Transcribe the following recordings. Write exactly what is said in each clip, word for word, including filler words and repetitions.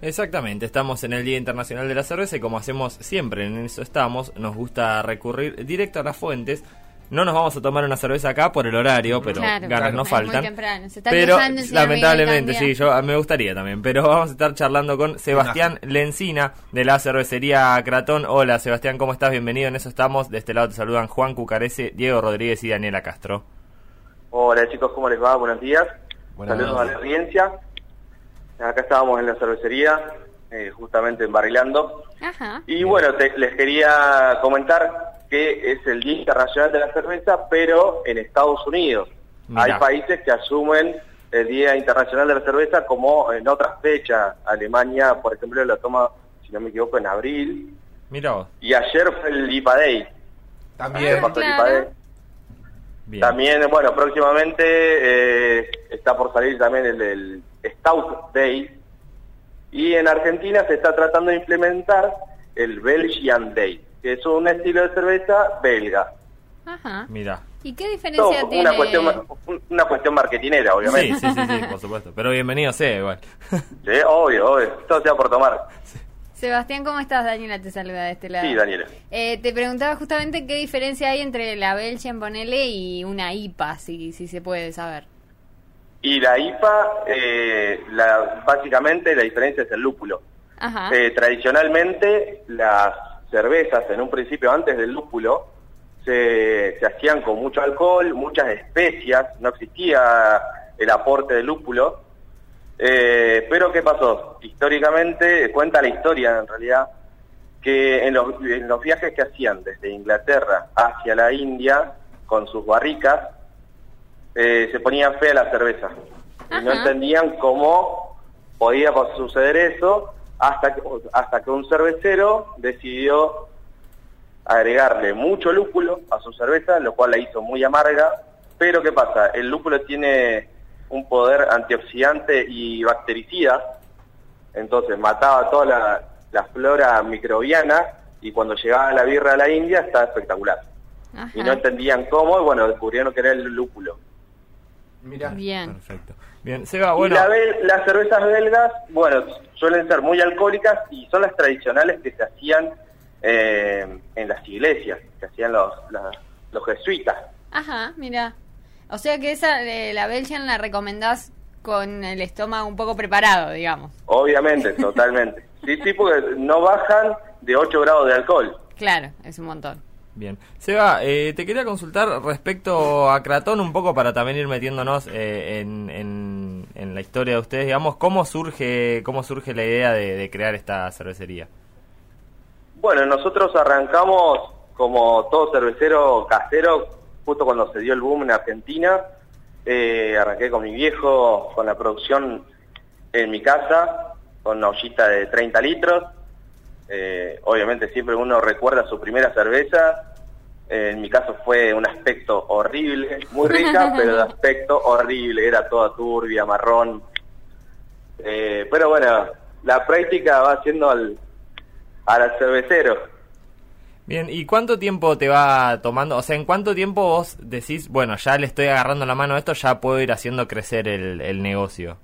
Exactamente, estamos en el Día Internacional de la Cerveza y como hacemos siempre, en eso estamos, nos gusta recurrir directo a las fuentes. No nos vamos a tomar una cerveza acá por el horario, pero claro, ganas claro. no Es faltan. muy temprano. Se está pero en lamentablemente, sí, yo me gustaría también. Pero vamos a estar charlando con Sebastián Lencina de la cervecería Cratón. Hola Sebastián, ¿cómo estás? Bienvenido, en eso estamos. De este lado te saludan Juan Cucarese, Diego Rodríguez y Daniela Castro. Hola chicos, ¿cómo les va? Buenos días. Buenas Saludos noches. a la audiencia. Acá estábamos en la cervecería, eh, justamente en Barrilando. Ajá. Y bueno, te, les quería comentar que es el Día Internacional de la Cerveza, pero en Estados Unidos. Mirá. Hay países que asumen el Día Internacional de la Cerveza como en otras fechas. Alemania, por ejemplo, lo toma, si no me equivoco, en abril. Mira vos. Y ayer fue el I P A Day. También. Ayer pasó el I P A claro. Day. Bien. También, bueno, próximamente eh, está por salir también el, el Stout Day. Y en Argentina se está tratando de implementar el Belgian Day, que es un estilo de cerveza belga. Ajá. Mira. ¿Y qué diferencia Todo, tiene? una cuestión una cuestión marketinera, Sí, obviamente. sí, sí, sí, por supuesto. Pero bienvenido sea igual. Sí, obvio, obvio. Todo sea por tomar. Sebastián, ¿cómo estás? Daniela te saluda de este lado. Sí, Daniela. Eh, te preguntaba justamente qué diferencia hay entre la Belgian, ponele, y una I P A, si, si se puede saber. Y la I P A, eh, la, básicamente la diferencia es el lúpulo. Ajá. Eh, tradicionalmente las cervezas, en un principio antes del lúpulo, se, se hacían con mucho alcohol, muchas especias, no existía el aporte de lúpulo. Eh, pero ¿qué pasó? Históricamente, cuenta la historia en realidad, que en los, en los viajes que hacían desde Inglaterra hacia la India, con sus barricas, eh, se ponía fea la cerveza. Y no Ajá. entendían cómo podía suceder eso, hasta que, hasta que un cervecero decidió agregarle mucho lúpulo a su cerveza, lo cual la hizo muy amarga. Pero ¿qué pasa? El lúpulo tiene un poder antioxidante y bactericida, entonces mataba toda la, la flora microbiana, y cuando llegaba la birra a la India estaba espectacular. Ajá. Y no entendían cómo, y bueno, descubrieron que era el lúpulo. Mirá. Bien. Perfecto. Bien, Seba, Y bueno. la bel- las cervezas belgas, bueno, suelen ser muy alcohólicas y son las tradicionales que se hacían eh, en las iglesias, que hacían los, la- los jesuitas. Ajá, mira. O sea que esa, de la Belgian, la recomendás con el estómago un poco preparado, digamos. Obviamente, totalmente. Sí, sí, porque no bajan de ocho grados de alcohol. Claro, es un montón. Bien. Seba, eh, te quería consultar respecto a Cratón un poco para también ir metiéndonos eh, en, en, en la historia de ustedes, digamos, ¿cómo surge cómo surge la idea de, de crear esta cervecería? Bueno, nosotros arrancamos como todo cervecero casero, justo cuando se dio el boom en Argentina. Eh, arranqué con mi viejo, con la producción en mi casa, con una ollita de treinta litros. Eh, obviamente siempre uno recuerda su primera cerveza. Eh, en mi caso fue un aspecto horrible, muy rica, pero de aspecto horrible, era toda turbia, marrón. Eh, pero bueno, la práctica va haciendo al, al cervecero. Bien, ¿y cuánto tiempo te va tomando? O sea, ¿en cuánto tiempo vos decís, bueno, ya le estoy agarrando la mano a esto, ya puedo ir haciendo crecer el, el negocio?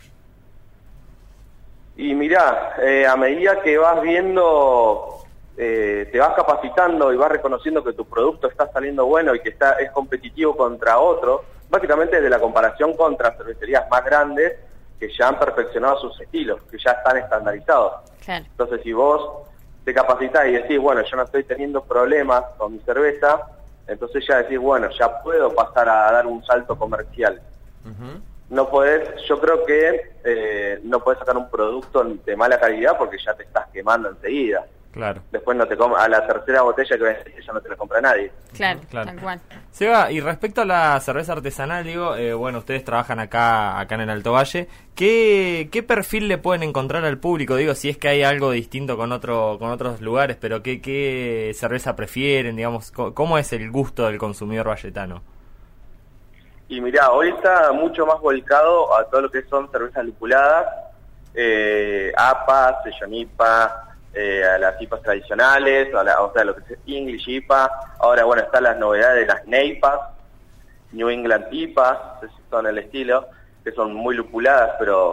Y mirá, eh, a medida que vas viendo, eh, te vas capacitando y vas reconociendo que tu producto está saliendo bueno y que está es competitivo contra otro, básicamente desde la comparación contra cervecerías más grandes que ya han perfeccionado sus estilos, que ya están estandarizados. Claro. Entonces, si vos te capacitás y decís, bueno, yo no estoy teniendo problemas con mi cerveza, entonces ya decís, bueno, ya puedo pasar a dar un salto comercial. Ujú. No podés, yo creo que eh, no podés sacar un producto de mala calidad porque ya te estás quemando enseguida. Claro. Después no te com- a la tercera botella que vendes ya no te la compra nadie. Claro, Claro. tal cual. Seba, y respecto a la cerveza artesanal, digo, eh, bueno, ustedes trabajan acá acá en el Alto Valle, ¿qué, qué perfil le pueden encontrar al público? Digo, si es que hay algo distinto con otro con otros lugares, pero ¿qué, qué cerveza prefieren? Digamos, co- ¿cómo es el gusto del consumidor valletano? Y mirá, hoy está mucho más volcado a todo lo que son cervezas lupuladas, eh, A P A, Session I P A, eh, a las I P As tradicionales, a la, o sea, lo que es English I P A. Ahora, bueno, están las novedades de las N E I P As, New England I P A, son el estilo, que son muy lupuladas, pero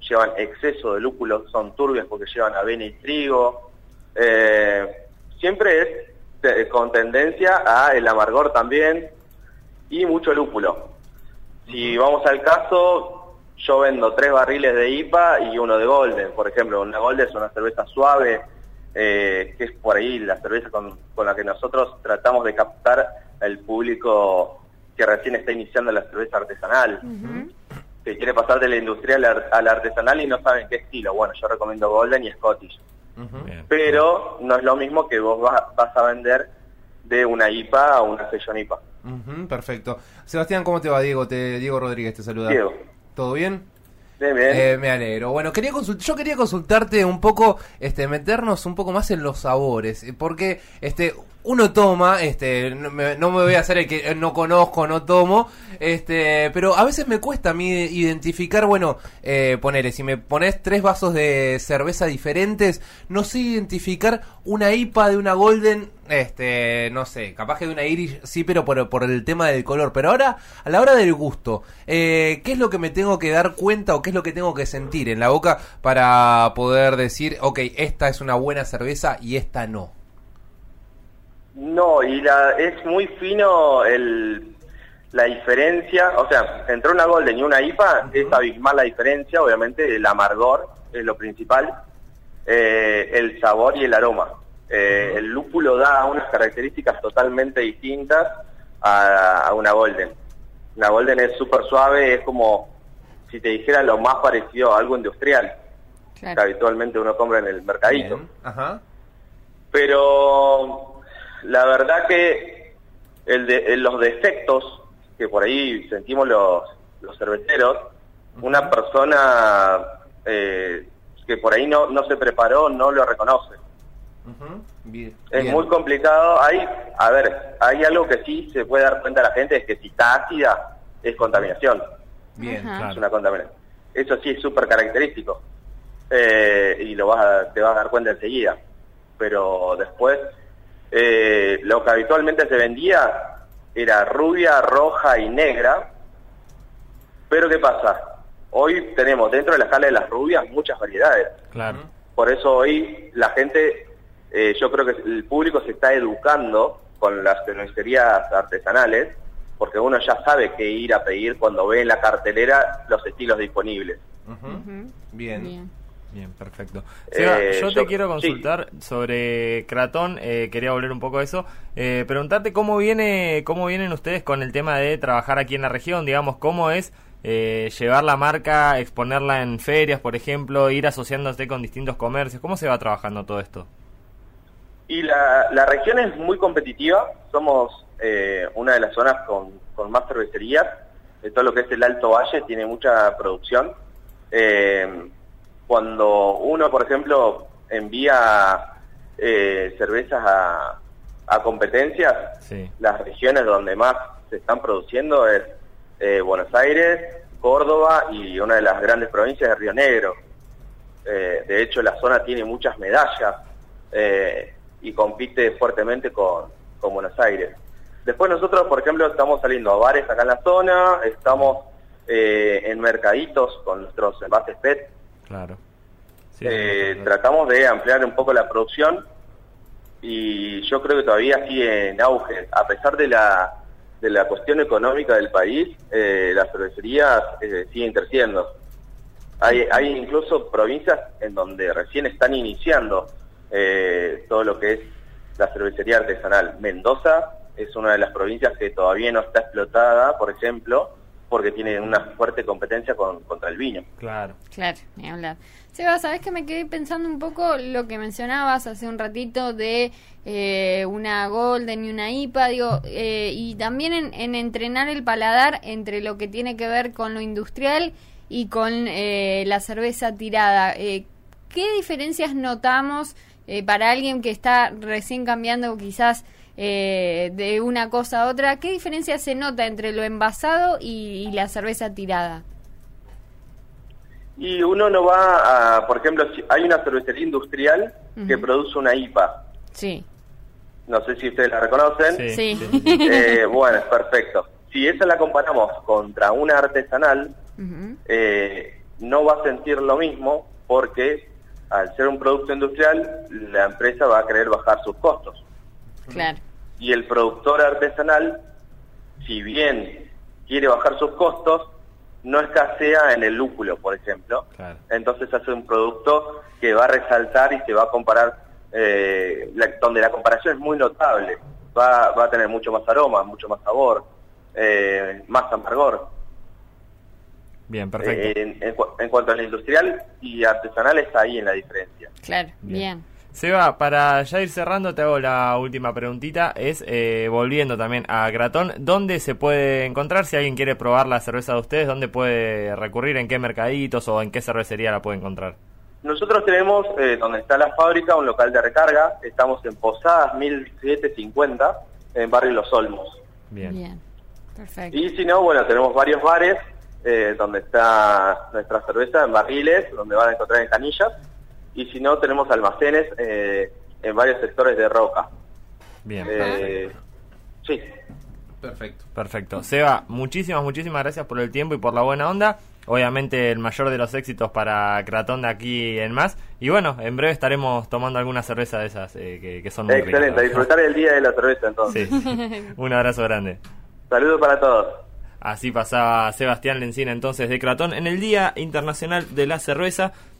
llevan exceso de lúpulo, son turbias porque llevan avena y trigo. Eh, siempre es te, con tendencia a el amargor también y mucho lúpulo. Si vamos al caso, yo vendo tres barriles de I P A y uno de Golden, por ejemplo. Una Golden es una cerveza suave, eh, que es por ahí la cerveza con, con la que nosotros tratamos de captar al público que recién está iniciando la cerveza artesanal, uh-huh. que quiere pasar de la industrial a la artesanal y no saben qué estilo. Bueno, yo recomiendo Golden y Scottish. Uh-huh. Pero no es lo mismo que vos vas, vas a vender de una I P A a una Session I P A. Uh-huh, perfecto. Sebastián, ¿cómo te va? Diego, te, Diego Rodríguez te saluda. Diego. ¿Todo bien? Bien, bien. Eh, me alegro. Bueno, quería consult- yo quería consultarte un poco, este, meternos un poco más en los sabores, porque este uno toma, este, no me, no me voy a hacer el que no conozco, no tomo, este, pero a veces me cuesta a mí identificar, bueno, eh, ponele, si me pones tres vasos de cerveza diferentes, no sé identificar una I P A de una Golden, este, no sé, capaz que de una Irish, sí, pero por, por el tema del color. Pero ahora, a la hora del gusto, eh, ¿qué es lo que me tengo que dar cuenta o qué es lo que tengo que sentir en la boca para poder decir, ok, esta es una buena cerveza y esta no? No, y la, es muy fino el, la diferencia, o sea, entre una Golden y una I P A, uh-huh. es abismal la diferencia, obviamente el amargor es lo principal, eh, el sabor y el aroma. Eh, uh-huh. El lúpulo da unas características totalmente distintas a, a una Golden. Una Golden es súper suave, es como si te dijera lo más parecido a algo industrial, claro. que habitualmente uno compra en el mercadito. Ajá. Pero la verdad que el de, los defectos que por ahí sentimos los, los cerveceros, uh-huh. una persona eh, que por ahí no, no se preparó no lo reconoce. Uh-huh. Bien, es bien. muy complicado. Hay, a ver, hay algo que sí se puede dar cuenta la gente, es que si está ácida es contaminación. Bien, uh-huh. claro. Es una contaminación. Eso sí es súper característico eh, y lo vas a, te vas a dar cuenta enseguida. Pero después Eh, lo que habitualmente se vendía era rubia, roja y negra, pero ¿qué pasa? Hoy tenemos dentro de la escala de las rubias muchas variedades. Claro. Por eso hoy la gente, eh, yo creo que el público se está educando con las cervecerías artesanales, porque uno ya sabe qué ir a pedir cuando ve en la cartelera los estilos disponibles. Uh-huh. Uh-huh. Bien. Bien. Bien, perfecto. Seba, Eh, yo te yo- quiero consultar sobre Cratón, eh, quería volver un poco a eso, eh, preguntarte cómo viene, cómo vienen ustedes con el tema de trabajar aquí en la región, digamos, cómo es eh, llevar la marca, exponerla en ferias, por ejemplo, ir asociándose con distintos comercios, ¿cómo se va trabajando todo esto? Y la, la región es muy competitiva, somos eh, una de las zonas con, con más cervecerías, de todo lo que es el Alto Valle, tiene mucha producción. Eh, cuando uno, por ejemplo, envía eh, cervezas a, a competencias, Sí. las regiones donde más se están produciendo es eh, Buenos Aires, Córdoba y una de las grandes provincias de Río Negro. Eh, de hecho, la zona tiene muchas medallas eh, y compite fuertemente con, con Buenos Aires. Después nosotros, por ejemplo, estamos saliendo a bares acá en la zona, estamos eh, en mercaditos con nuestros envases P E T. Claro. Sí, Eh, sí, sí. tratamos de ampliar un poco la producción y yo creo que todavía sigue en auge. A pesar de la de la cuestión económica del país, eh, las cervecerías eh, siguen creciendo. Hay, hay incluso provincias en donde recién están iniciando eh, todo lo que es la cervecería artesanal. Mendoza es una de las provincias que todavía no está explotada, por ejemplo, porque tiene una fuerte competencia con, contra el vino. Claro. Claro, ni hablar. Seba, ¿sabés que me quedé pensando un poco lo que mencionabas hace un ratito de eh, una Golden y una I P A, digo, eh, y también en, en entrenar el paladar entre lo que tiene que ver con lo industrial y con eh, la cerveza tirada? Eh, ¿Qué diferencias notamos eh, para alguien que está recién cambiando quizás eh, de una cosa a otra? ¿Qué diferencia se nota entre lo envasado y, y la cerveza tirada? Y uno no va a, por ejemplo, si hay una cervecería industrial Ujú. que produce una I P A. Sí. No sé si ustedes la reconocen. Sí. Sí. sí, sí. Eh, bueno, es perfecto. Si esa la comparamos contra una artesanal, Ujú. eh, no va a sentir lo mismo porque al ser un producto industrial, la empresa va a querer bajar sus costos. Claro. Y el productor artesanal, si bien quiere bajar sus costos, no escasea en el lúpulo, por ejemplo. Claro. Entonces hace un producto que va a resaltar y se va a comparar, eh, la, donde la comparación es muy notable. Va, va a tener mucho más aroma, mucho más sabor, eh, más amargor. Bien, perfecto. Eh, en, en, en cuanto al industrial y artesanal, está ahí en la diferencia. Claro, bien. bien. Seba, para ya ir cerrando, te hago la última preguntita. Es, eh, volviendo también a Gratón, ¿dónde se puede encontrar? Si alguien quiere probar la cerveza de ustedes, ¿dónde puede recurrir? ¿En qué mercaditos o en qué cervecería la puede encontrar? Nosotros tenemos, eh, donde está la fábrica, un local de recarga. Estamos en Posadas mil setecientos cincuenta, en Barrio Los Olmos. Bien. Bien, perfecto. Y si no, bueno, tenemos varios bares eh, donde está nuestra cerveza, en barriles, donde van a encontrar en canillas. Y si no, tenemos almacenes eh, en varios sectores de Roca. Bien. Eh, sí. Perfecto. Perfecto. Seba, muchísimas, muchísimas gracias por el tiempo y por la buena onda. Obviamente el mayor de los éxitos para Gratón de aquí en más. Y bueno, en breve estaremos tomando alguna cerveza de esas eh, que, que son muy Excelente, ricas. a disfrutar el día de la cerveza entonces. Sí. Un abrazo grande. Saludos para todos. Así pasaba Sebastián Lencina entonces de Gratón en el Día Internacional de la Cerveza.